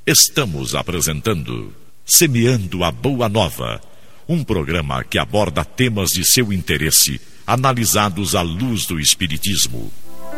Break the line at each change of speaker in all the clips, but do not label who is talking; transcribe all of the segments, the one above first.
Estamos apresentando Semeando a Boa Nova, um programa que aborda temas de seu interesse, analisados à luz do Espiritismo.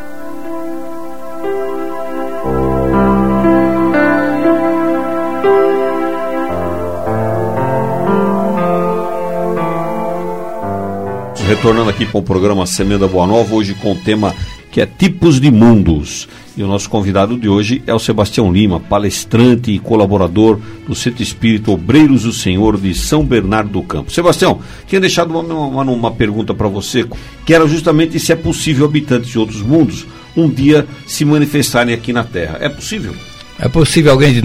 Retornando aqui com o programa Semeando a Boa Nova, hoje com o tema que é Tipos de Mundos. E o nosso convidado de hoje é o Sebastião Lima, palestrante e colaborador do Centro Espírita Obreiros do Senhor de São Bernardo do Campo. Sebastião, tinha deixado uma pergunta para você, que era justamente se é possível habitantes de outros mundos um dia se aqui na Terra. É possível?
É possível alguém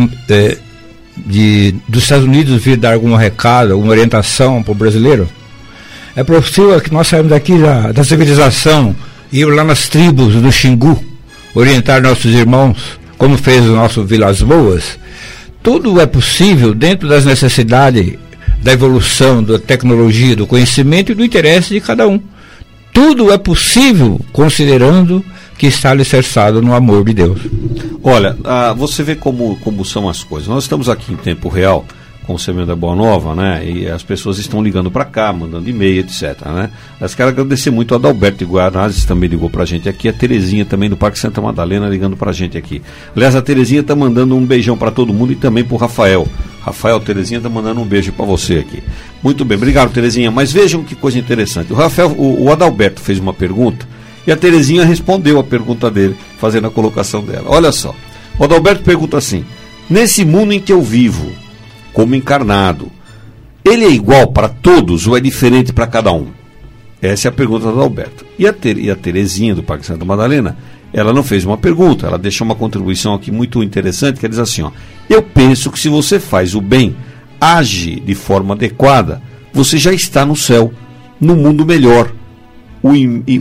dos Estados Unidos vir dar algum recado, alguma orientação para o brasileiro? É possível que nós saímos daqui da civilização e ir lá nas tribos do Xingu, orientar nossos irmãos, como fez o nosso Vilas Boas? Tudo é possível dentro das necessidades da evolução, da tecnologia, do conhecimento e do interesse de cada um. Tudo é possível considerando que está alicerçado no amor de Deus.
Olha, você vê como são as coisas. Nós estamos aqui em tempo real com o Semeando a Boa Nova, né? E as pessoas estão ligando para cá, mandando e-mail, etc, né? Mas quero agradecer muito a Adalberto de Guanazes, também ligou para a gente aqui, a Terezinha também do Parque Santa Madalena ligando para a gente aqui. Aliás, a Terezinha está mandando um beijão para todo mundo e também para o Rafael. Terezinha está mandando um beijo para você aqui. Muito bem, obrigado, Terezinha. Mas vejam que coisa interessante. O Adalberto fez uma pergunta e a Terezinha respondeu a pergunta dele, fazendo a colocação dela. Olha só, o Adalberto pergunta assim: nesse mundo em que eu vivo, como encarnado, ele é igual para todos ou é diferente para cada um? Essa é a pergunta do Alberto. E a Terezinha do Parque Santa Madalena, ela não fez uma pergunta, ela deixou uma contribuição aqui muito interessante, que ela diz assim, ó: eu penso que se você faz o bem, age de forma adequada, você já está no céu, no mundo melhor. O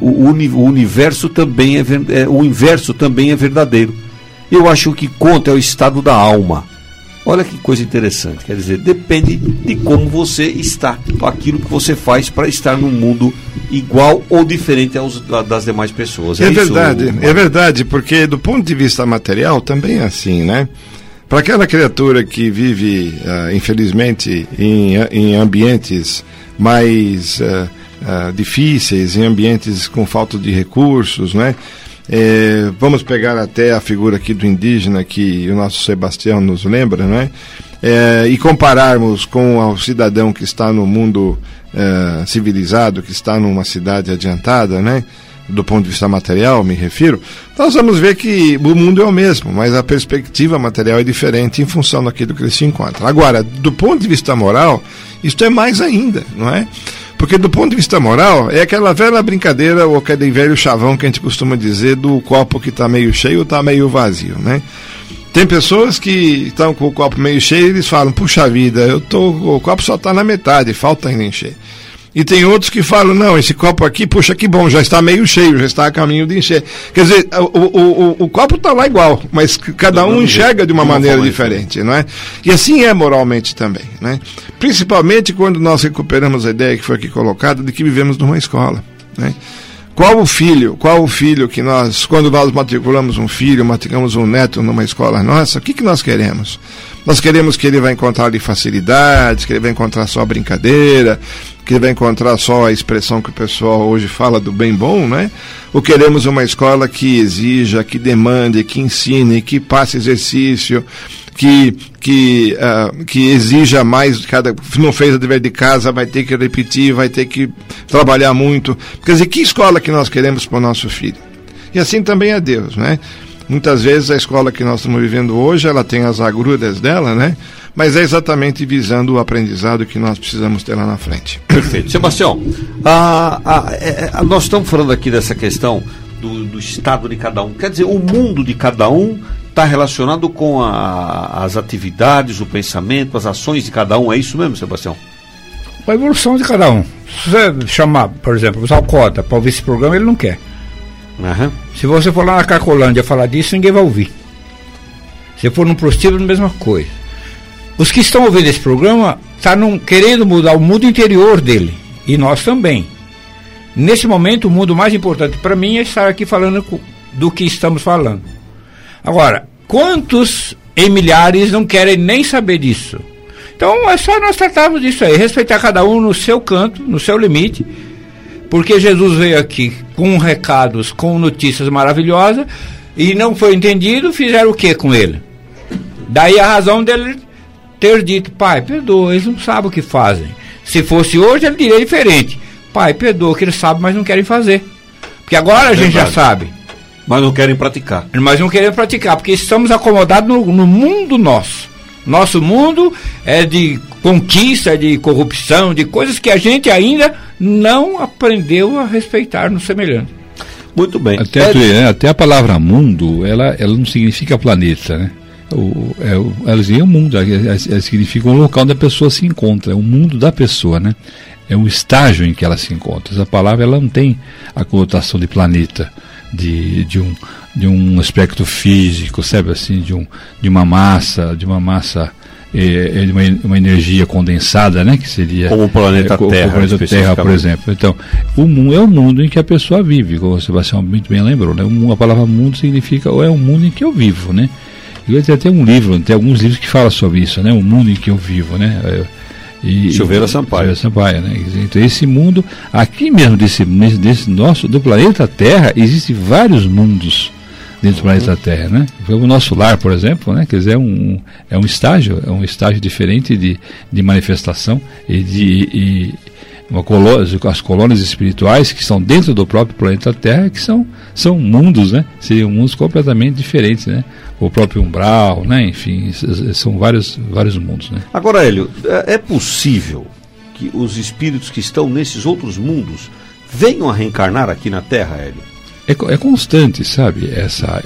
universo também o inverso também é verdadeiro. Eu acho que conta é o estado da alma. Olha que coisa interessante, quer dizer, depende de como você está, aquilo que você faz para estar num mundo igual ou diferente das demais pessoas.
É verdade, porque do ponto de vista material também é assim, né? Para aquela criatura que vive, infelizmente, em ambientes mais difíceis, em ambientes com falta de recursos, né? Vamos pegar até a figura aqui do indígena que o nosso Sebastião nos lembra, né? E compararmos com o cidadão que está no mundo civilizado, que está numa cidade adiantada, né? Do ponto de vista material, me refiro, nós vamos ver que o mundo é o mesmo, mas a perspectiva material é diferente em função daquilo que ele se encontra. Agora, do ponto de vista moral, isto é mais ainda, não é? Porque do ponto de vista moral, é aquela velha brincadeira, ou aquele velho chavão que a gente costuma dizer do copo que está meio cheio ou está meio vazio, né? Tem pessoas que estão com o copo meio cheio e eles falam, puxa vida, o copo só está na metade, falta ainda encher. E tem outros que falam, não, esse copo aqui, puxa, que bom, já está meio cheio, já está a caminho de encher. Quer dizer, o copo está lá igual, mas cada um enxerga de uma maneira diferente, não é? E assim é moralmente também, né? Principalmente quando nós recuperamos a ideia que foi aqui colocada de que vivemos numa escola, né? Qual o filho que nós, quando nós matriculamos um filho, matriculamos um neto numa escola nossa, o que nós queremos? Nós queremos que ele vai encontrar ali facilidades, que ele vai encontrar só a brincadeira, que ele vai encontrar só a expressão que o pessoal hoje fala do bem bom, né? Ou queremos uma escola que exija, que demande, que ensine, que passe exercício, que exija mais, se não fez o dever de casa, vai ter que repetir, vai ter que trabalhar muito. Quer dizer, que escola que nós queremos para o nosso filho? E assim também é Deus, né? Muitas vezes a escola que nós estamos vivendo hoje, ela tem as agruras dela, né? Mas é exatamente visando o aprendizado que nós precisamos ter lá na frente.
Perfeito. Sebastião, nós estamos falando aqui dessa questão do estado de cada um. Quer dizer, o mundo de cada um está relacionado com as atividades, o pensamento, as ações de cada um. É isso mesmo, Sebastião?
A evolução de cada um. Se você chamar, por exemplo, o Alcota para ouvir esse programa, ele não quer.
Uhum.
Se você for lá na Cracolândia falar disso, ninguém vai ouvir. Se for num prostíbulo, a mesma coisa. Os que estão ouvindo esse programa estão querendo mudar o mundo interior dele. E nós também. Nesse momento, o mundo mais importante para mim é estar aqui falando do que estamos falando. Agora, quantos em milhares não querem nem saber disso. Então é só nós tratarmos disso aí, respeitar cada um no seu canto, no seu limite, porque Jesus veio aqui com recados, com notícias maravilhosas, e não foi entendido, fizeram o que com ele? Daí a razão dele ter dito: pai, perdoa, eles não sabem o que fazem. Se fosse hoje, ele diria diferente: pai, perdoa, que eles sabem, mas não querem fazer. Porque agora a gente já sabe.
Mas não querem praticar.
Mas não querem praticar, porque estamos acomodados no mundo nosso. Nosso mundo é de conquista, de corrupção, de coisas que a gente ainda não aprendeu a respeitar no semelhante.
Muito bem.
Até a palavra mundo, ela não significa planeta, né? Ela significa mundo, ela significa um local onde a pessoa se encontra, é o mundo da pessoa, né? É um estágio em que ela se encontra. Essa palavra ela não tem a conotação de planeta, de um aspecto físico, sabe assim, de uma massa, de uma energia condensada, né, que seria
como o planeta Terra,
o planeta Terra, por exemplo. Então, o mundo é o mundo em que a pessoa vive, como o Sebastião muito bem lembrou, né? A palavra mundo significa é o mundo em que eu vivo, né? E tem até um livro, tem alguns livros que falam sobre isso, né? O mundo em que eu vivo, né?
Silveira Sampaio,
né? Então esse mundo aqui mesmo desse nosso do planeta Terra, existem vários mundos dentro do planeta Terra, né? O nosso lar, por exemplo, né? Quer dizer, é um estágio diferente de manifestação e as colônias espirituais que estão dentro do próprio planeta Terra, que são mundos, né? Seriam mundos completamente diferentes, né? O próprio umbral, né? Enfim, são vários mundos, né?
Agora, Hélio, é possível que os espíritos que estão nesses outros mundos venham a reencarnar aqui na Terra, Hélio?
É constante, sabe? Essa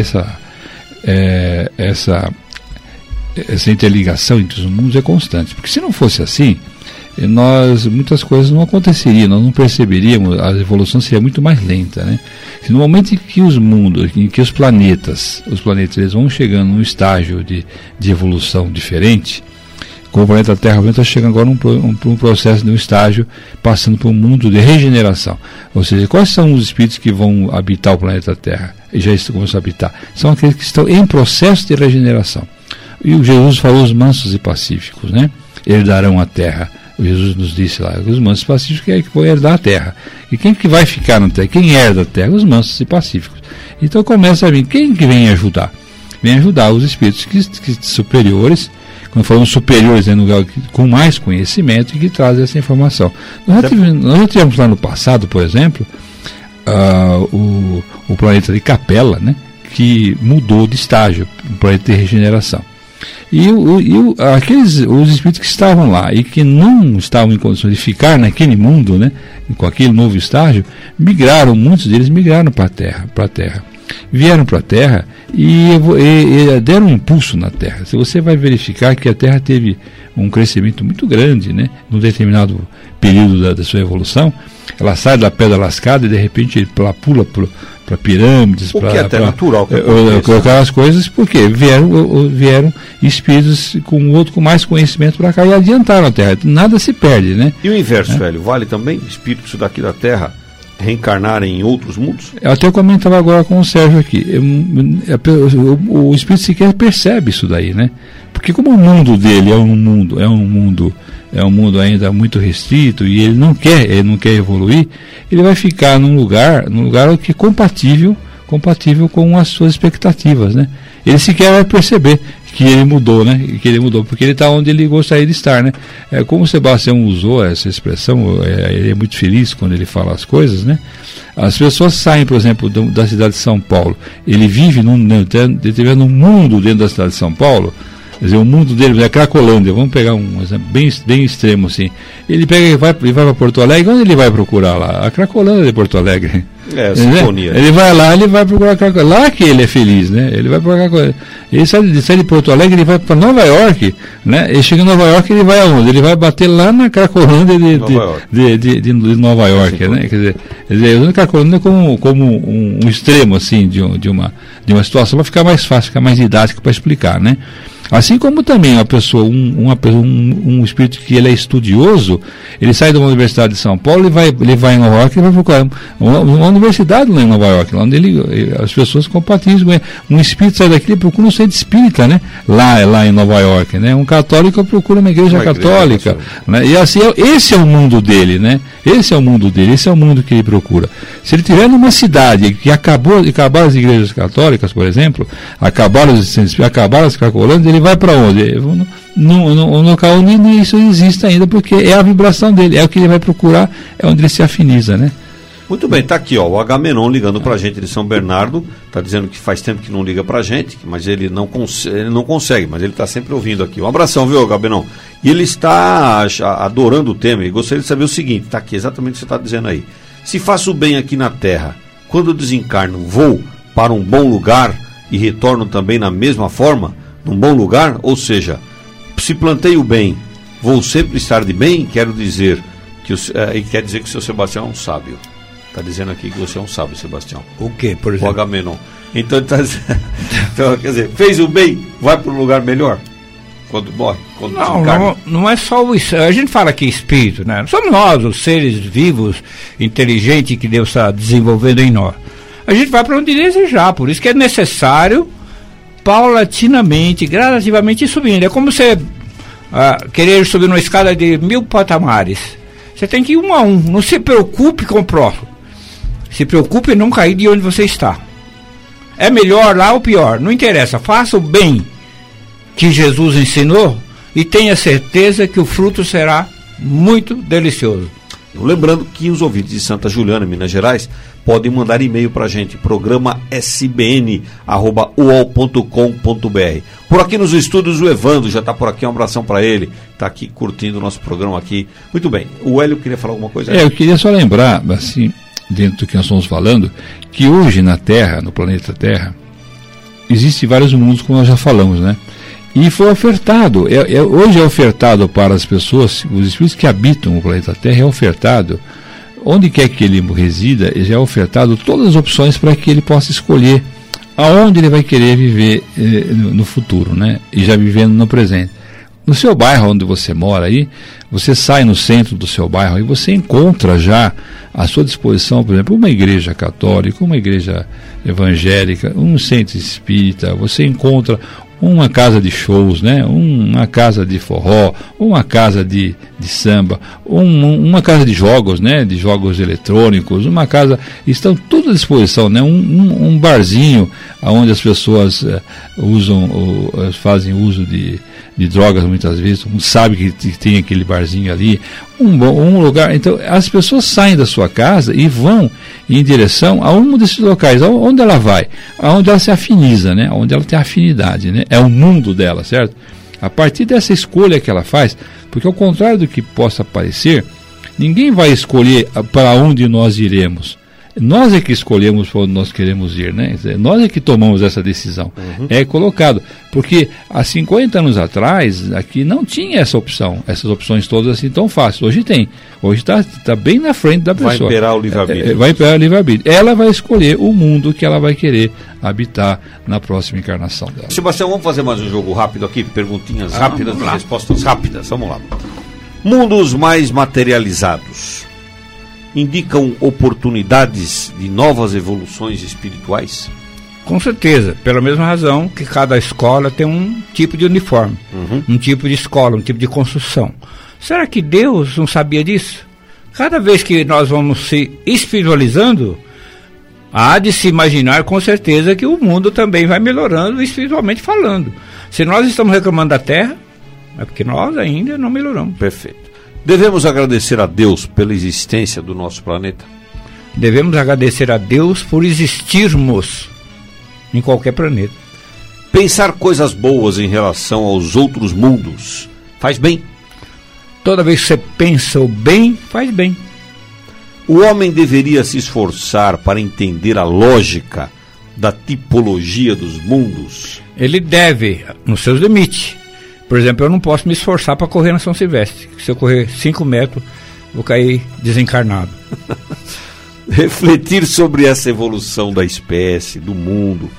interligação entre os mundos é constante, porque se não fosse assim, muitas coisas não aconteceriam, nós não perceberíamos, a evolução seria muito mais lenta, né? Se no momento em que os mundos, em que os planetas eles vão chegando num estágio de evolução diferente, como o planeta Terra está chegando agora num processo de um estágio, passando por um mundo de regeneração. Ou seja, quais são os espíritos que vão habitar o planeta Terra? E já começam a habitar. São aqueles que estão em processo de regeneração. E o Jesus falou os mansos e pacíficos, né? Herdarão a terra. Jesus nos disse lá, os mansos e pacíficos é que vão herdar a terra. E quem que vai ficar na terra? Quem herda a terra? Os mansos e pacíficos. Então começa a vir, quem que vem ajudar? Vem ajudar os espíritos que superiores, quando falamos superiores, é no lugar com mais conhecimento e que trazem essa informação. Nós já tivemos lá no passado, por exemplo, o planeta de Capela, né, que mudou de estágio, um planeta de regeneração. E os espíritos que estavam lá e que não estavam em condições de ficar naquele mundo, né, com aquele novo estágio, muitos deles migraram para a Terra. Vieram para a Terra e deram um impulso na Terra. Se você vai verificar que a Terra teve um crescimento muito grande, né, num determinado período da sua evolução, ela sai da pedra lascada e de repente ela pula para pirâmides,
porque é até natural
colocar as coisas, porque vieram espíritos com mais conhecimento para cá e adiantaram a Terra. Nada se perde, né?
E o inverso, velho, vale também espíritos daqui da Terra reencarnarem em outros mundos?
Eu até comentava agora com o Sérgio aqui, o espírito sequer percebe isso daí, né? Porque como o mundo dele é um mundo ainda muito restrito e ele não quer evoluir, ele vai ficar num lugar que é compatível com as suas expectativas, né? Ele sequer vai perceber que ele mudou, né? Porque ele está onde ele gostaria de estar, né? Como o Sebastião usou essa expressão, ele é muito feliz quando ele fala as coisas, né? As pessoas saem, por exemplo, da cidade de São Paulo, ele vive num mundo dentro da cidade de São Paulo. Quer dizer, o mundo dele é Cracolândia, vamos pegar um exemplo bem extremo assim. Ele vai para Porto Alegre, onde ele vai procurar lá? A Cracolândia de Porto Alegre.
Sinfonia.
Ele vai lá, ele vai procurar a Cracolândia. Lá que ele é feliz, né? Ele vai procurar. Ele sai de Porto Alegre, ele vai para Nova York, né? Ele chega em Nova York, ele vai aonde? Ele vai bater lá na Cracolândia de Nova York, né? Quer dizer, usando a Cracolândia como um extremo assim de uma situação para ficar mais fácil, ficar mais didático para explicar, né? Assim como também uma pessoa, um espírito que ele é estudioso, ele sai de uma universidade de São Paulo, ele vai em Nova York e vai procurar uma universidade lá em Nova York, onde as pessoas compartilham. Um espírito sai daqui e procura um centro espírita, né? Lá em Nova York, né? Um católico procura uma igreja católica, né? E assim, esse é o mundo dele, né? Esse é o mundo dele, esse é o mundo que ele procura. Se ele estiver numa cidade que acabaram as igrejas católicas, por exemplo, acabaram as cracolândias, ele vai para onde? No local onde isso existe ainda, porque é a vibração dele, é o que ele vai procurar, é onde ele se afiniza, né?
Muito bem, tá aqui, ó, o Agamenon ligando pra gente de São Bernardo, tá dizendo que faz tempo que não liga pra gente, mas ele não consegue, mas ele tá sempre ouvindo aqui. Um abração, viu, Agamenon? E ele está adorando o tema e gostaria de saber o seguinte, tá aqui exatamente o que você está dizendo aí. Se faço bem aqui na Terra, quando desencarno, vou para um bom lugar e retorno também na mesma forma, num bom lugar? Ou seja, se plantei o bem, vou sempre estar de bem? Quer dizer que o seu Sebastião é um sábio. Está dizendo aqui que você é um sábio, Sebastião.
O quê, por exemplo?
O Agamenon. Então, então, quer dizer, fez o bem, vai para um lugar melhor? Quando morre? Quando
não é só isso. A gente fala que espírito, né? Somos nós, os seres vivos, inteligentes que Deus está desenvolvendo em nós. A gente vai para onde desejar, por isso que é necessário paulatinamente, gradativamente ir subindo. É como você querer subir uma escada de 1000 patamares. Você tem que ir um a um. Não se preocupe com o próximo. Se preocupe em não cair de onde você está. É melhor lá ou pior, não interessa. Faça o bem que Jesus ensinou e tenha certeza que o fruto será muito delicioso.
Lembrando que os ouvintes de Santa Juliana, Minas Gerais, podem mandar e-mail para a gente, programa sbn@uol.com.br. Por aqui nos estúdios o Evandro já está por aqui, um abração para ele, está aqui curtindo o nosso programa aqui. Muito bem, o Hélio queria falar alguma coisa?
Eu queria só lembrar, assim, dentro do que nós estamos falando, que hoje na Terra, no planeta Terra, existem vários mundos, como nós já falamos, né? E foi ofertado, hoje é ofertado para as pessoas, os espíritos que habitam o planeta Terra, é ofertado, onde quer que ele resida, já é ofertado todas as opções para que ele possa escolher aonde ele vai querer viver no futuro, né? E já vivendo no presente. No seu bairro onde você mora aí, você sai no centro do seu bairro e você encontra já à sua disposição, por exemplo, uma igreja católica, uma igreja evangélica, um centro espírita, você encontra uma casa de shows, né? Uma casa de forró, uma casa de samba, uma casa de jogos, né? De jogos eletrônicos, uma casa, estão tudo à disposição, né? Um barzinho onde as pessoas fazem uso de drogas muitas vezes, não sabe que tem aquele barzinho ali, um lugar. Então as pessoas saem da sua casa e vão em direção a um desses locais. Onde ela vai? Aonde ela se afiniza, né? Onde ela tem afinidade, né? É o mundo dela, certo? A partir dessa escolha que ela faz, porque ao contrário do que possa parecer, ninguém vai escolher para onde nós iremos. Nós é que escolhemos para onde nós queremos ir, né? Nós é que tomamos essa decisão. É colocado. Porque há 50 anos atrás, aqui não tinha essas opções todas assim tão fáceis. Hoje tem. Hoje está bem na frente da pessoa.
Vai imperar o livre-arbítrio.
Vai imperar o livre-arbítrio. Ela vai escolher o mundo que ela vai querer habitar na próxima encarnação dela.
Sebastião, vamos fazer mais um jogo rápido aqui? Perguntinhas rápidas e respostas rápidas. Vamos lá. Mundos mais materializados indicam oportunidades de novas evoluções espirituais?
Com certeza, pela mesma razão que cada escola tem um tipo de uniforme, um tipo de escola, um tipo de construção. Será que Deus não sabia disso? Cada vez que nós vamos se espiritualizando, há de se imaginar com certeza que o mundo também vai melhorando espiritualmente falando. Se nós estamos reclamando da Terra, é porque nós ainda não melhoramos.
Perfeito. Devemos agradecer a Deus pela existência do nosso planeta?
Devemos agradecer a Deus por existirmos em qualquer planeta.
Pensar coisas boas em relação aos outros mundos faz bem?
Toda vez que você pensa o bem, faz bem.
O homem deveria se esforçar para entender a lógica da tipologia dos mundos?
Ele deve, nos seus limites. Por exemplo, eu não posso me esforçar para correr na São Silvestre. Se eu correr 5 metros, vou cair desencarnado.
Refletir sobre essa evolução da espécie, do mundo,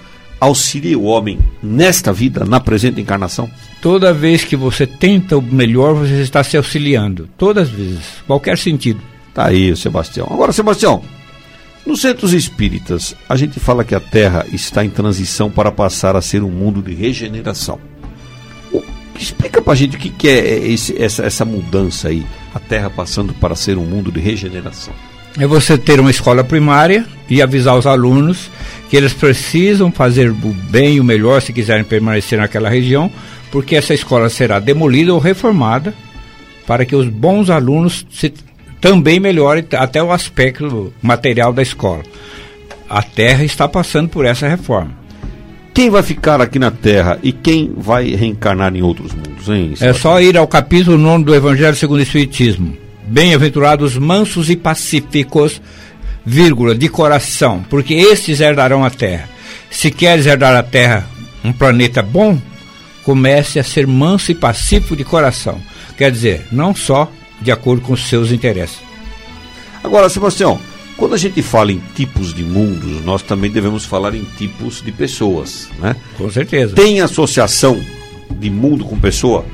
auxilia o homem nesta vida, na presente encarnação?
Toda vez que você tenta o melhor, você está se auxiliando. Todas as vezes, qualquer sentido.
Tá aí, Sebastião. Agora, Sebastião, nos centros espíritas, a gente fala que a Terra está em transição para passar a ser um mundo de regeneração. Explica pra gente o que é essa mudança aí, a Terra passando para ser um mundo de regeneração.
É você ter uma escola primária e avisar os alunos que eles precisam fazer o bem e o melhor se quiserem permanecer naquela região, porque essa escola será demolida ou reformada para que os bons alunos também melhorem até o aspecto material da escola. A Terra está passando por essa reforma.
Quem vai ficar aqui na Terra e quem vai reencarnar em outros mundos, hein?
É só ir ao capítulo 9 do Evangelho segundo o Espiritismo. Bem-aventurados mansos e pacíficos, vírgula, de coração, porque estes herdarão a Terra. Se queres herdar a Terra, um planeta bom, comece a ser manso e pacífico de coração. Quer dizer, não só de acordo com os seus interesses.
Agora, Sebastião, quando a gente fala em tipos de mundos, nós também devemos falar em tipos de pessoas, né?
Com certeza.
Tem associação de mundo com pessoa?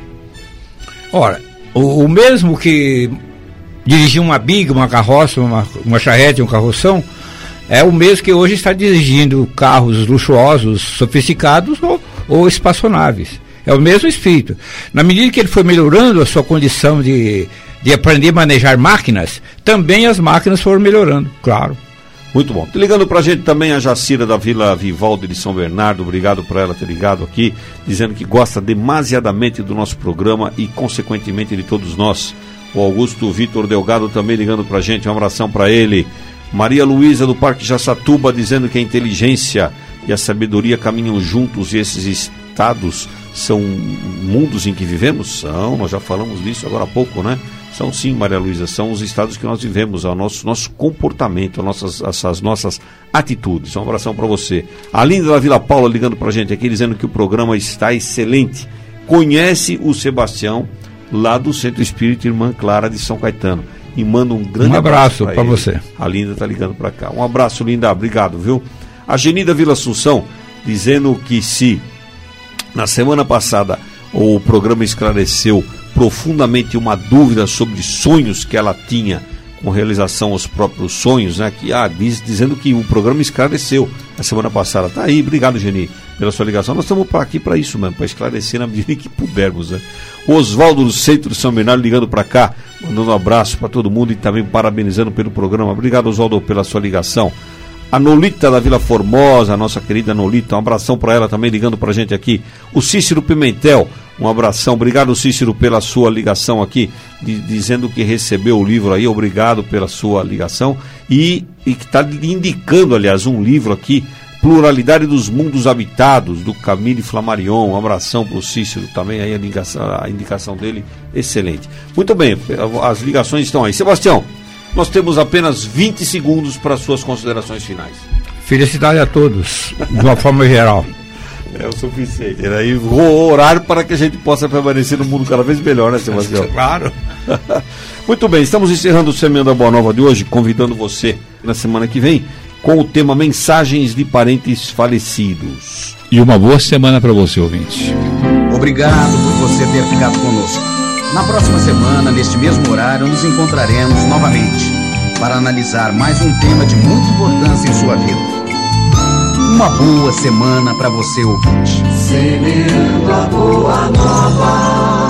Ora, o mesmo que dirigir uma biga, uma carroça, uma charrete, um carroção, é o mesmo que hoje está dirigindo carros luxuosos, sofisticados ou espaçonaves. É o mesmo espírito. Na medida que ele foi melhorando a sua condição de aprender a manejar máquinas, também as máquinas foram melhorando, claro.
Muito bom. Ligando pra gente também a Jacira da Vila Vivaldi de São Bernardo, obrigado por ela ter ligado aqui, dizendo que gosta demasiadamente do nosso programa e consequentemente de todos nós. O Augusto Vitor Delgado também ligando pra gente, um abração pra ele. Maria Luísa do Parque Jaçatuba dizendo que a inteligência e a sabedoria caminham juntos e esses estados são mundos em que vivemos? São, nós já falamos disso agora há pouco, né? São sim, Maria Luísa, são os estados que nós vivemos, o nosso comportamento, as nossas atitudes. Um abração para você. A Linda da Vila Paula ligando para a gente aqui, dizendo que o programa está excelente. Conhece o Sebastião, lá do Centro Espírita Irmã Clara de São Caetano. E manda um grande
abraço para você.
A Linda está ligando para cá. Um abraço, Linda, obrigado, viu? A Geni da Vila Assunção, dizendo que se na semana passada o programa esclareceu profundamente uma dúvida sobre sonhos que ela tinha com realização aos próprios sonhos, né? Dizendo que o programa esclareceu a semana passada. Tá aí, obrigado, Geni, pela sua ligação. Nós estamos aqui para isso mesmo, para esclarecer na medida que pudermos, né? O Oswaldo do Centro de São Bernardo ligando para cá, mandando um abraço para todo mundo e também parabenizando pelo programa. Obrigado, Oswaldo, pela sua ligação. A Nolita da Vila Formosa, a nossa querida Nolita, um abração para ela também ligando para a gente aqui. O Cícero Pimentel, um abração. Obrigado, Cícero, pela sua ligação aqui, dizendo que recebeu o livro aí. Obrigado pela sua ligação. E que está indicando, aliás, um livro aqui, Pluralidade dos Mundos Habitados, do Camille Flammarion. Um abração para o Cícero também, aí a indicação dele, excelente. Muito bem, as ligações estão aí. Sebastião, nós temos apenas 20 segundos para suas considerações finais.
Felicidade a todos, de uma forma geral.
É o suficiente, né? E vou orar para que a gente possa permanecer num mundo cada vez melhor, né, Sebastião?
Claro.
Muito bem, estamos encerrando o Semeando a Boa Nova de hoje, convidando você na semana que vem com o tema Mensagens de Parentes Falecidos.
E uma boa semana para você, ouvinte.
Obrigado por você ter ficado conosco. Na próxima semana, neste mesmo horário, nos encontraremos novamente para analisar mais um tema de muita importância em sua vida. Uma boa semana para você, ouvinte.
Semeando a Boa Nova.